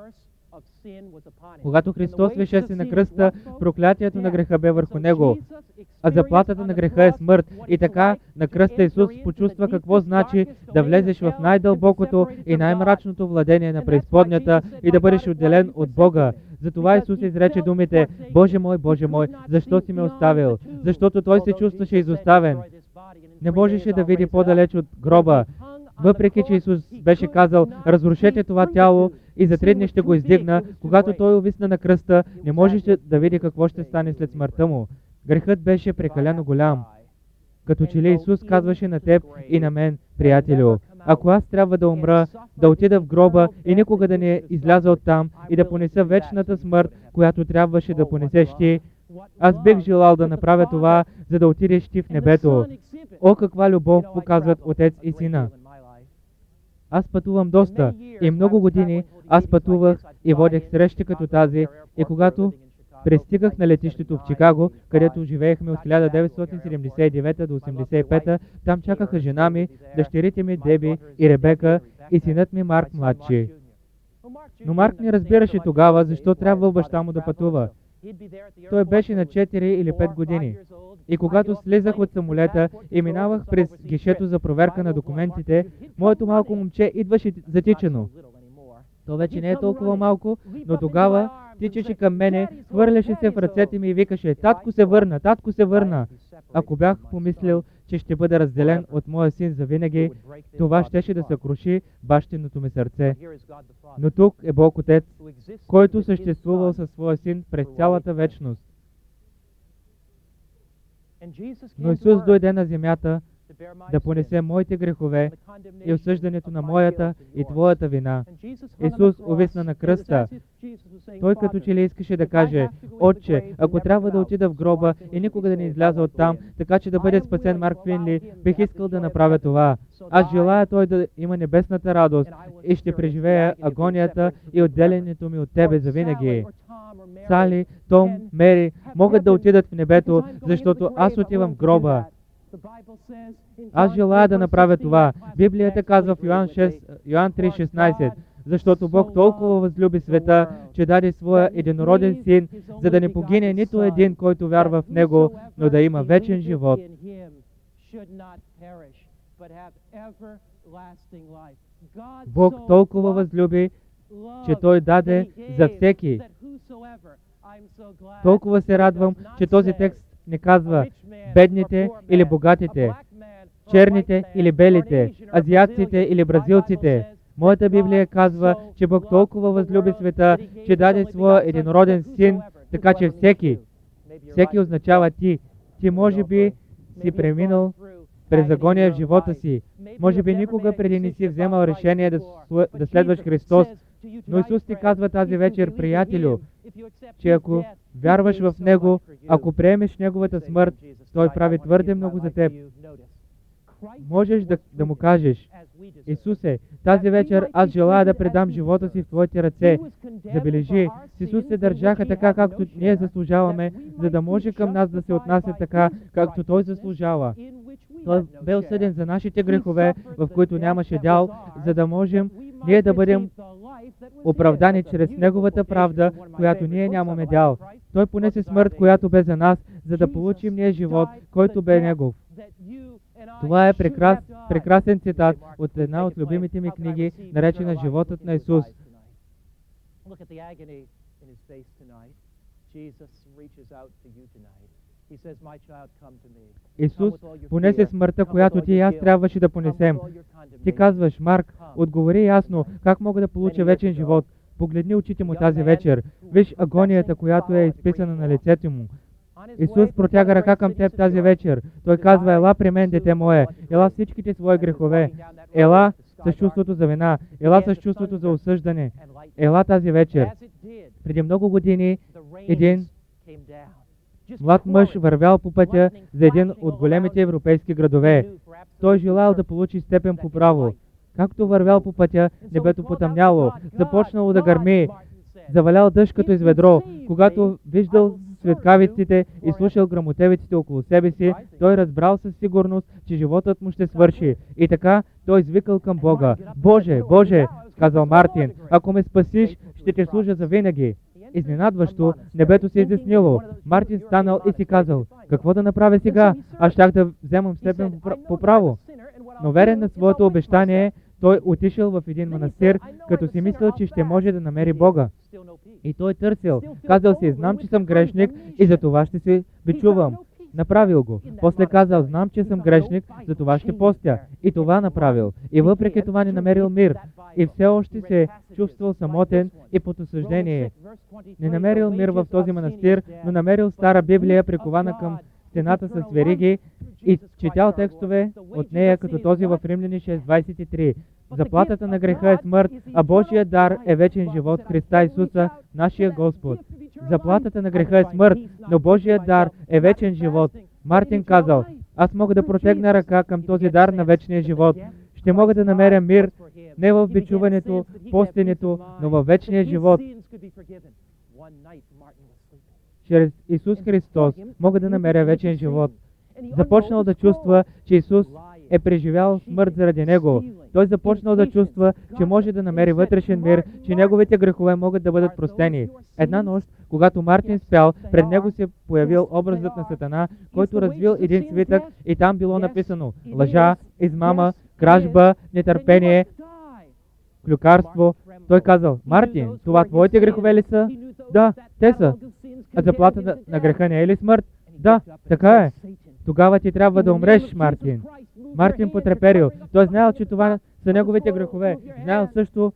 Когато Христос висеше на кръста, проклятието на греха бе върху Него, а заплатата на греха е смърт. И така на кръста Исус почувства какво значи да влезеш в най-дълбокото и най-мрачното владение на преизподнята и да бъдеш отделен от Бога. Затова Исус изрече думите: Боже мой, Боже мой, защо си ме оставил? Защото Той се чувстваше изоставен. Не можеше да види по-далеч от гроба. Въпреки че Исус беше казал: разрушете това тяло и за три дни ще го издигна, когато Той увисна на кръста, не можеше да види какво ще стане след смъртта му. Грехът беше прекалено голям. Като че ли Исус казваше на теб и на мен: приятелю, ако аз трябва да умра, да отида в гроба и никога да не изляза оттам и да понеса вечната смърт, която трябваше да понесеш ти, аз бих желал да направя това, за да отидеш ти в небето. О, каква любов показват Отец и Сина! Аз пътувам доста и много години аз пътувах и водех срещи като тази, и когато пристигах на летището в Чикаго, където живеехме от хиляда деветстотин седемдесет и девета до осемдесет и пета, там чакаха жена ми, дъщерите ми Деби и Ребека и синът ми Марк младши. Но Марк не разбираше тогава защо трябва баща му да пътува. Той беше на четири или пет години. И когато слизах от самолета и минавах през гишето за проверка на документите, моето малко момче идваше затичано. То вече не е толкова малко, но тогава тичаше към мене, хвърляше се в ръцете ми и викаше: татко се върна, татко се върна. Ако бях помислил, че ще бъда разделен от моя син завинаги, това щеше да съкруши бащиното ми сърце. Но тук е Бог Отец, който съществувал със своя син през цялата вечност. Но Исус дойде на земята да понесе моите грехове и осъждането на моята и твоята вина. Исус увисна на кръста. Той като че ли искаше да каже: Отче, ако трябва да отида в гроба и никога да не изляза оттам, така че да бъде спасен Марк Финли, бих искал да направя това. Аз желая той да има небесната радост и ще преживея агонията и отделянето ми от тебе завинаги. Сали, Том, Мери могат да отидат в небето, защото аз отивам в гроба. Аз желая да направя това. Библията казва в Йоан, Йоан три шестнадесет: защото Бог толкова възлюби света, че даде своя единороден син, за да не погине нито един, който вярва в Него, но да има вечен живот. Бог толкова възлюби, че Той даде за всеки. Толкова се радвам, че този текст не казва бедните или богатите, черните или белите, азиатците или бразилците. Моята Библия казва, че Бог толкова възлюби света, че даде своя единороден син, така че всеки, всеки означава ти. Ти може би си преминал през агония в живота си. Може би никога преди не си вземал решение да, да следваш Христос, Но Исус ти казва тази вечер, приятелю, че ако вярваш в Него, ако приемеш Неговата смърт, Той прави твърде много за теб. Можеш да, да му кажеш: Исусе, тази вечер аз желая да предам живота си в Твоите ръце. Забележи, с Исус се държаха така, както ние заслужаваме, за да може към нас да се отнася така, както Той заслужава. Той бе осъден за нашите грехове, в които нямаше дял, за да можем ние да бъдем оправдани чрез Неговата правда, която ние нямаме дял. Той понесе смърт, която бе за нас, за да получим ние живот, който бе Негов. Това е прекрас, прекрасен цитат от една от любимите ми книги, наречена Животът на Исус. Исус понесе смъртта, която ти и аз трябваше да понесем. Ти казваш: Марк, отговори ясно, как мога да получа вечен живот? Погледни очите му тази вечер. Виж агонията, която е изписана на лицето му. Исус протяга ръка към теб тази вечер. Той казва: ела при мен, дете мое, ела всичките свои грехове, ела с чувството за вина, ела с чувството за осъждане, ела тази вечер. Преди много години един млад мъж вървял по пътя за един от големите европейски градове. Той желал да получи степен по право. Както вървял по пътя, небето потъмняло, започнало да гърми, завалял дъжд като из ведро. Когато виждал светкавиците и слушал грамотевиците около себе си, той разбрал със сигурност, че животът му ще свърши. И така той извикал към Бога: Боже, Боже, казал Мартин, ако ме спасиш, ще те служа завинаги. Изненадващо, небето се изяснило. Мартин станал и си казал: какво да направя сега? Аз щях да вземам степен по право. Но верен на своето обещание, той отишъл в един манастир, като си мислил, че ще може да намери Бога. И той търсил. Казал си: знам, че съм грешник и за това ще се бичувам. Направил го. После казал: знам, че съм грешник, за това ще постя. И това направил. И въпреки това не намерил мир. И все още се чувствал самотен и под осъждение. Не намерил мир в този манастир, но намерил стара Библия, прикована към стената с вериги, и четял текстове от нея, като този в Римляни шест двадесет и три. Заплатата на греха е смърт, а Божият дар е вечен живот в Христа Исуса, нашия Господ. Заплатата на греха е смърт, но Божият дар е вечен живот. Мартин казал: аз мога да протегна ръка към този дар на вечния живот. Ще мога да намеря мир не в бичуването, постенето, но във вечния живот. Чрез Исус Христос мога да намеря вечен живот. Започнал да чувства, че Исус е преживял смърт заради него. Той започнал да чувства, че може да намери вътрешен мир, че неговите грехове могат да бъдат простени. Една нощ, когато Мартин спял, пред него се появил образът на Сатана, който развил един свитък и там било написано: лъжа, измама, кражба, нетърпение, клюкарство. Той казал: Мартин, това твоите грехове ли са? Да, те са. А заплатата на греха не е ли смърт? Да, така е. Тогава ти трябва да умреш, Мартин. Мартин потреперил. Той знаел, че това са неговите грехове. Знаел също,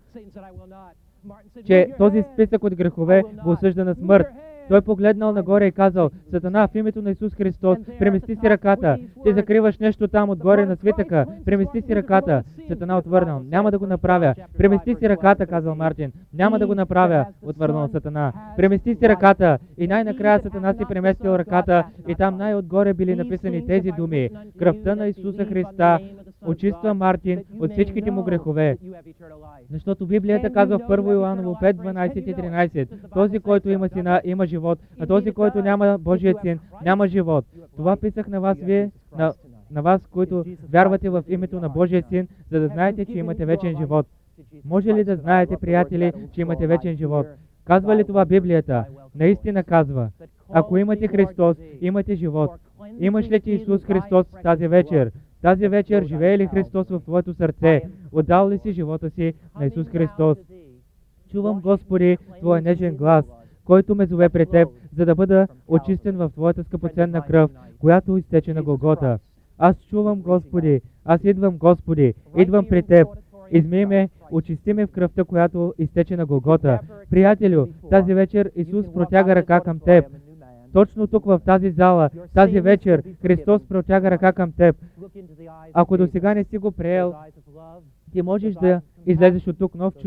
че този списък от грехове го осъжда на смърт. Той погледнал нагоре и казал: Сатана, в името на Исус Христос, премести си ръката. Ти закриваш нещо там отгоре на свитъка. Премести си ръката. Сатана отвърнал: няма да го направя. Премести си ръката, казал Мартин. Няма да го направя, отвърнал Сатана. Премести си ръката. И най-накрая Сатана си преместил ръката и там най-отгоре били написани тези думи: кръвта на Исуса Христа очиства Мартин от всичките му грехове. Защото Библията казва в първо Йоаново пет дванадесет и тринадесет: този, който има сина, има живот, а този, който няма Божия син, няма живот. Това писах на вас, вие, на, на вас, които вярвате в името на Божия син, за да знаете, че имате вечен живот. Може ли да знаете, приятели, че имате вечен живот? Казва ли това Библията? Наистина казва. Ако имате Христос, имате живот. Имаш ли ти Исус Христос тази вечер? Тази вечер живее ли Христос в твоето сърце? Отдал ли си живота си на Исус Христос? Чувам, Господи, Твоя нежен глас, който ме зове пред Теб, за да бъда очистен в Твоята скъпоценна кръв, която изтече на Голгота. Аз чувам, Господи, аз идвам, Господи, идвам при Теб. Измий ме, очисти ме в кръвта, която изтече на Голгота. Приятелю, тази вечер Исус протяга ръка към теб. Точно тук в тази зала, тази вечер, Христос протяга ръка към теб. Ако до сега не си го приел, ти можеш да излезеш от тук нов човек.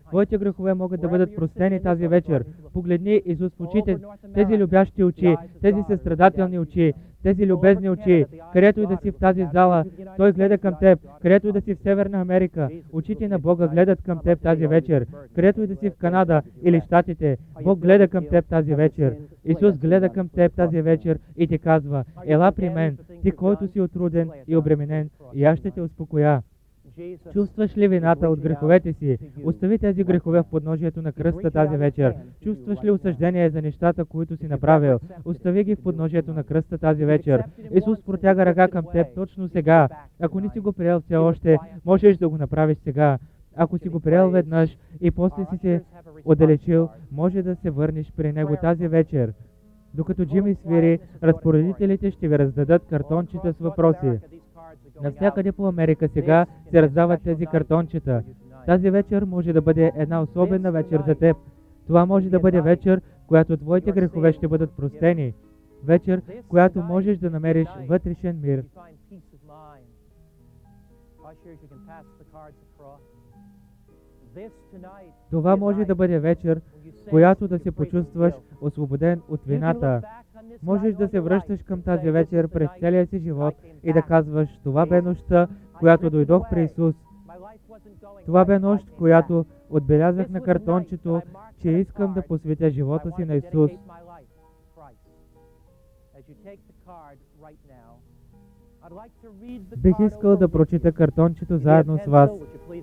Твоите грехове могат да бъдат простени тази вечер. Погледни Исус в очите, тези любящи очи, тези състрадателни очи, тези любезни очи, където и да си в тази зала, Той гледа към теб, където и да си в Северна Америка, очите на Бога гледат към теб тази вечер, където и да си в Канада или Щатите, Бог гледа към теб тази вечер. Исус гледа към теб тази вечер и ти казва: ела при мен, ти, който си отруден и обременен, и аз ще те успокоя. Чувстваш ли вината от греховете си? Остави тези грехове в подножието на кръста тази вечер. Чувстваш ли осъждение за нещата, които си направил? Остави ги в подножието на кръста тази вечер. Исус протяга ръка към теб точно сега. Ако не си го приел все още, можеш да го направиш сега. Ако си го приел веднъж и после си се отдалечил, може да се върнеш при него тази вечер. Докато Джими свири, разпоредителите ще ви раздадат картончета с въпроси. Навсякъде по Америка сега се раздават тези картончета. Тази вечер може да бъде една особена вечер за теб. Това може да бъде вечер, в която твоите грехове ще бъдат простени. Вечер, в която можеш да намериш вътрешен мир. Това може да бъде вечер, в която да се почувстваш освободен от вината. Можеш да се връщаш към тази вечер през целия си живот и да казваш: това бе нощта, която дойдох при Исус. Това бе нощ, която отбелязах на картончето, че искам да посветя живота си на Исус. Бих искал да прочита картончето заедно с вас.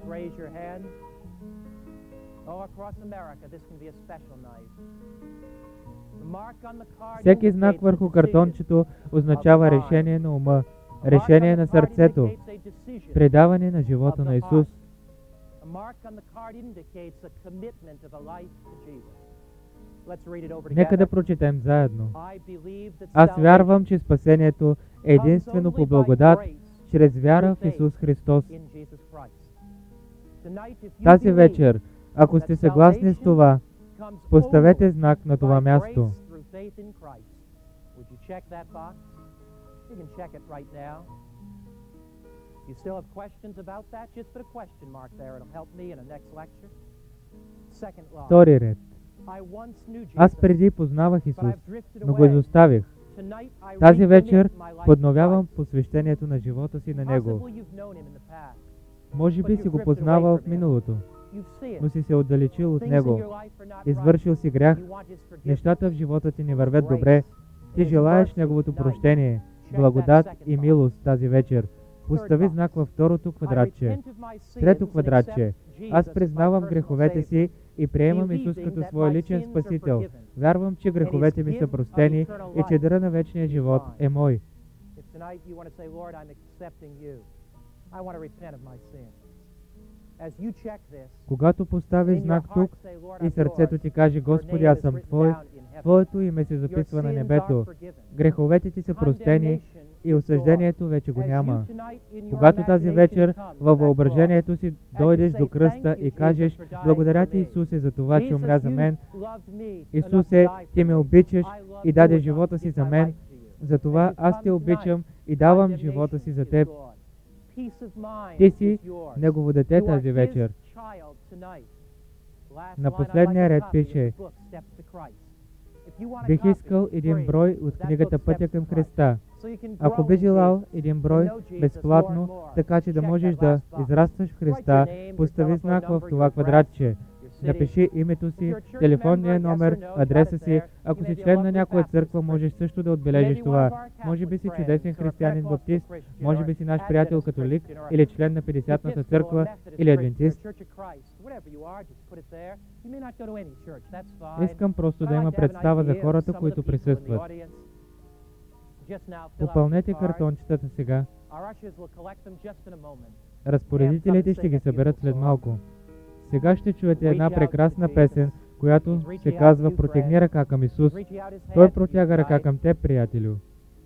Всеки знак върху картончето означава решение на ума, решение на сърцето, предаване на живота на Исус. Нека да прочетем заедно. Аз вярвам, че спасението е единствено по благодат, чрез вяра в Исус Христос. Тази вечер, ако сте съгласни с това, поставете знак на това място. Втори ред. Аз преди познавах Исус, но го изоставих. Тази вечер подновявам посвещението на живота си на Него. Може би си го познавал в миналото, но си се отдалечил от Него. Извършил си грях. Нещата в живота ти не вървят добре. Ти желаеш Неговото прощение, благодат и милост тази вечер. Постави знак във второто квадратче. Трето квадратче. Аз признавам греховете си и приемам Исус като свой личен Спасител. Вярвам, че греховете ми са простени и че дарът на вечния живот е мой. Когато поставиш знак тук и сърцето ти каже: Господи, аз съм Твой, Твоето име се записва на небето. Греховете ти са простени и осъждението вече го няма. Когато тази вечер във въображението си дойдеш до кръста и кажеш: благодаря ти, Исусе, за това, че умря за мен. Исусе, ти ме обичаш и даде живота си за мен. Затова аз те обичам и давам живота си за теб. Ти си Негово дете тази вечер. На последния ред пише: бих искал един брой от книгата Пътя към Христа. Ако би желал един брой безплатно, така че да можеш да израстваш в Христа, постави знак в това квадратче. Напиши името си, телефонния номер, адреса си. Ако си член на някоя църква, можеш също да отбележиш това. Може би си чудесен християнин баптист, може би си наш приятел католик, или член на Петдесятната църква, или адвентист. Искам просто да има представа за хората, които присъстват. Попълнете картончетата сега. Разпоредителите ще ги съберат след малко. Сега ще чуете една прекрасна песен, която се казва "Протегни ръка към Исус". Той протяга ръка към теб, приятелю.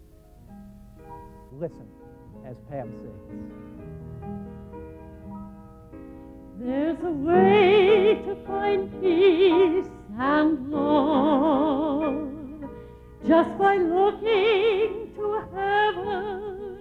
There's a way to find peace and love just by looking to heaven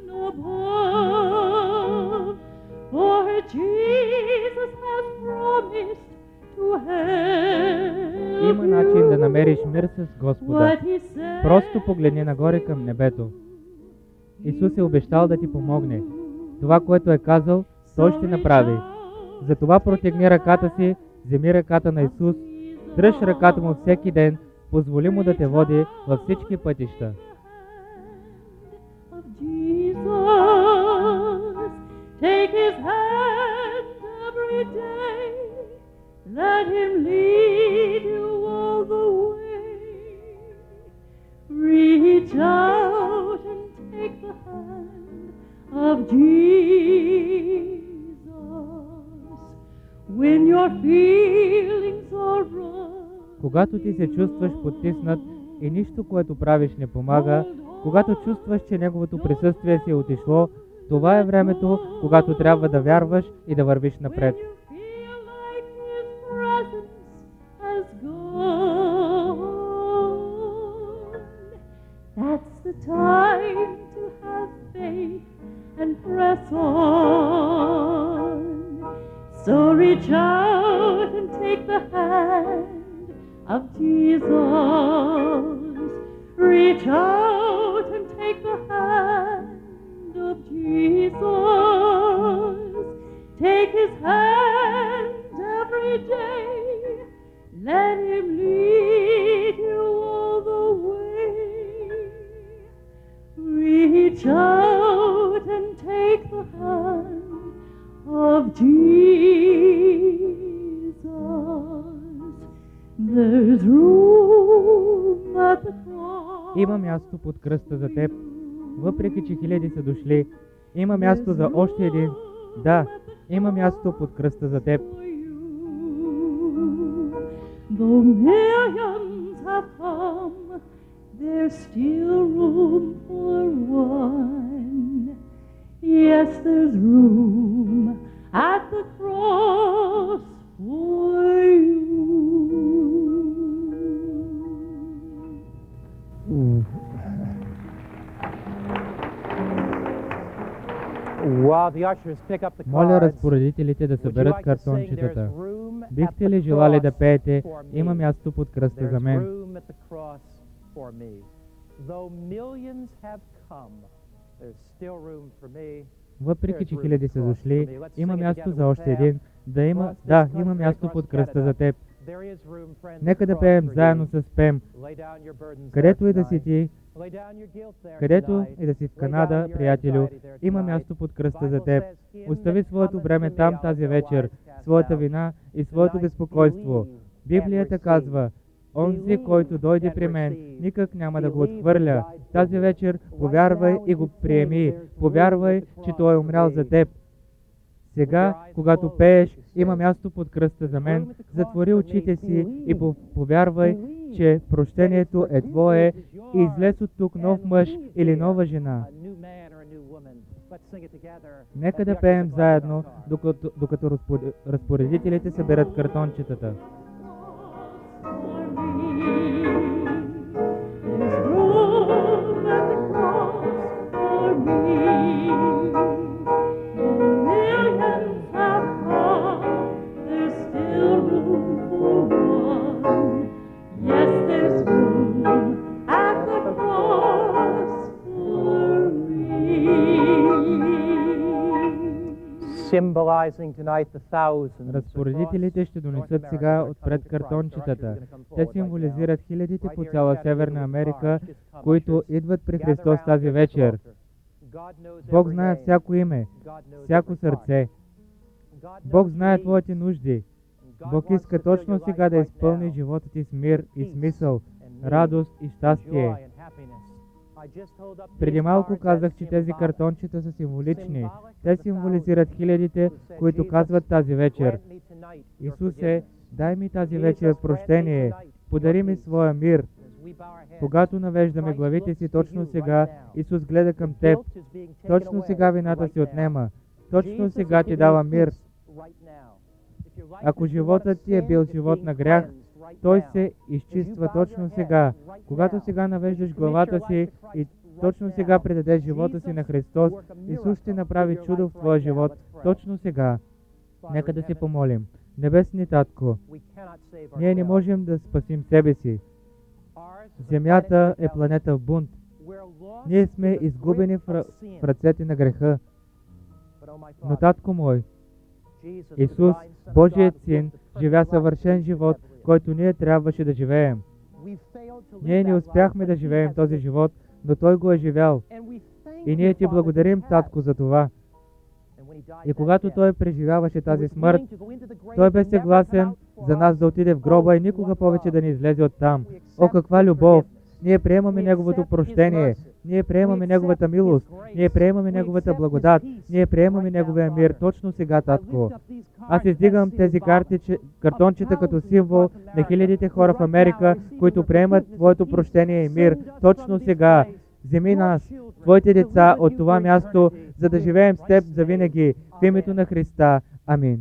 above. For Jesus has promised to heaven. Има начин да намериш мир с Господа. What he said Просто погледни нагоре към небето. Исус е обещал да ти помогне. Това, което е казал, Той ще направи. Затова протегни ръката си, вземи ръката на Исус, дръж ръката Му всеки ден, позволи Му да те води във всички пътища. of Jesus. Take his hand every day. Let him lead you all the way. Reach out and take the hand of Jesus. When your feelings are rough, Когато ти се чувстваш потиснат и нищо, което правиш, не помага, когато чувстваш, че Неговото присъствие си е отишло, това е времето, когато трябва да вярваш и да вървиш напред. when you feel like his presence has gone, that's the time to have faith and press on. So reach out and take the hand of Jesus. Reach out and take the hand of Jesus. Take his hand every day. Let him lead you all the way. Reach out and take the hand of Jesus. There's room at the cross. Има място под кръста за теб, въпреки че хиляди са дошли. Има място за още един. Да, има място под кръста за теб. for you. Though millions have come, there's still room for one. Yes, there's room at the cross for you. While the ushers pick up the Моля cards, разпоредителите да would you съберат like to sing There's картончетата. room at Бихте the ли желали да cross пеете for me? "Има място под кръста за There's мен"? room at the cross for me. Though millions have come, there's still room for me. Въпреки че хиляди са дошли, има място за още един. Да има, да, има място под кръста за теб. There is room, friends, Нека да across пеем for заедно you. с Пем. Lay down your burdens Където there и да си tonight. ти, Lay down your guilt there където tonight. и да си в Lay Канада, down your приятелю, anxiety there има tonight. място под кръста за Bible теб. says, "Him Остави that своето cometh бреме to me, там I'll тази no вечер, wise cast своята out." вина и своето Tonight, безпокойство. believe Библията and казва: онзи, който дойде при мен, никак няма да го отхвърля. Тази вечер повярвай и го приеми. Повярвай, че Той е умрял за теб. Сега, когато пееш, има място под кръста за мен. Затвори очите си и повярвай, че прощението е твое и излез от тук нов мъж или нова жена. A new man or a new woman. Let's sing it together. Нека Let да the пеем ushers collect заедно, our cards. докато, докато разпор- разпоредителите съберат картончетата. There's room at the cross for me. Though millions have come, there's still room for one. Yes, there's room at the cross for me. Symbolizing tonight the thousands. Разпоредителите ще донесат сега отпред картончетата. Те символизират хилядите по цяла Северна Америка, които идват при Христос тази вечер. Бог знае всяко име, всяко сърце. Бог знае твоите нужди. Бог иска точно сега да изпълни живота ти с мир и смисъл, радост и щастие. Преди малко казах, че тези картончета са символични. Те символизират хилядите, които казват тази вечер: Исусе, дай ми тази вечер прощение, подари ми своя мир. Когато навеждаме главите си точно сега, Исус гледа към теб. Точно сега вината си отнема. Точно сега ти дава мир. Ако животът ти е бил живот на грях, той се изчиства точно сега. Когато сега навеждаш главата си и точно сега предадеш живота си на Христос, Исус ще направи чудо в твоя живот точно сега. Нека да се помолим. Небесни Татко, we cannot save ние не ourselves. можем да спасим себе си. Ours is a Земята planet е планета в бунт. We're lost Ние in сме the изгубени в, grip ра- of sin. в ръцете на греха. But, oh, my Но, Father, Татко мой, Jesus, the Исус, divine Son of Божият God, Син, lived the живя perfect life съвършен we живот, could never live. който ние трябваше да живеем. We failed to live Ние не that успяхме life, да but He живеем has този lived. живот, но Той го е живял. And we thank И ние you, Ти Father, благодарим, that He has. Татко, за това. And when He died И that когато death, Той преживяваше He тази was смърт, willing to go into the grave Той and бе never come съгласен out for за нас us. да отиде в гроба и никога повече да не излезе оттам. О, каква любов! Ние приемаме Неговото прощение. Ние приемаме Неговата милост. Ние приемаме Неговата благодат. Ние приемаме Неговия мир точно сега, Татко. Аз издигам тези карти, че, картончета като символ на хилядите хора в Америка, които приемат Твоето прощение и мир точно сега. Вземи нас, Твоите деца, от това място, за да живеем с Теб завинаги. В името на Христа. Амин.